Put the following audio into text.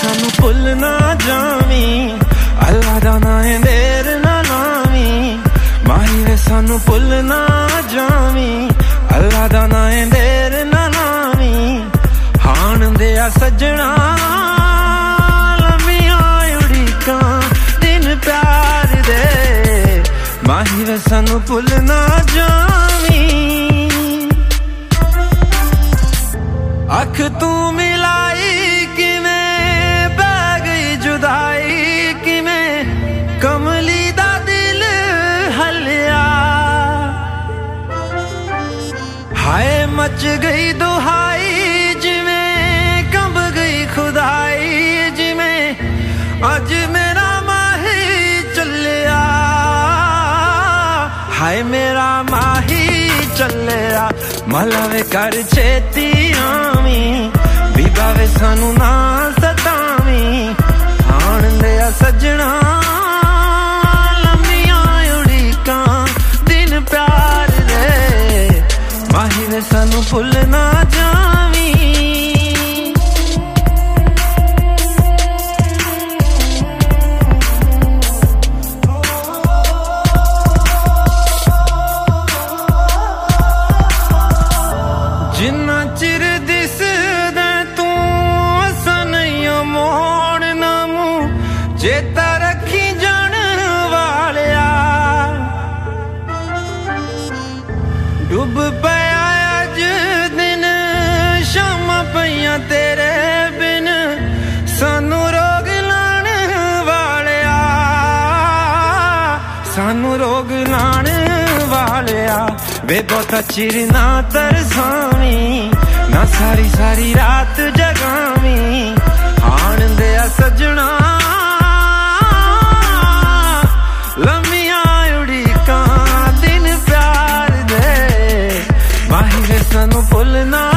सानू भुल ना जावी, अल्लाह दा नां है देर ना लावी। माही वे सानू भुल ना जावी, अल्लाह दा नां है देर ना लावी। हाण दे आ सजना लम्मियां उड़ीकां दिन प्यार दे, माही वे सानू भुल ना जावी। अख तू मिलाई किवें पै गई जुदाई, किवें कमली दा दिल हलिया। हाय मच गई दुहाई जिवें कंब गई खुदाई, जिवें अज मेरा माही चलिया। हाय मेरा माही चलिया, मलावे कर छेती आवी, बीबा वे सानू ना सतावी। आण दे आ सजना लम्मियां उड़ीकां दिन प्यार दे, माही वे सानू भुल ना जावी। जिन्ना चिर दिसदा तू असा नहीं मोड़ना मूं, चेता रखी जान वालिया। डुब पया अज दिन शामां पईयां तेरे बिन, सानू रोग लाण वालिया, सानू रोग लाण वालिया। वे बहुता चिर ना तरसावी, ना सारी सारी रात जगावी। आण दे आ सजना लम्मियां उड़ीकां दिन प्यार दे, माही वे सानू भुल ना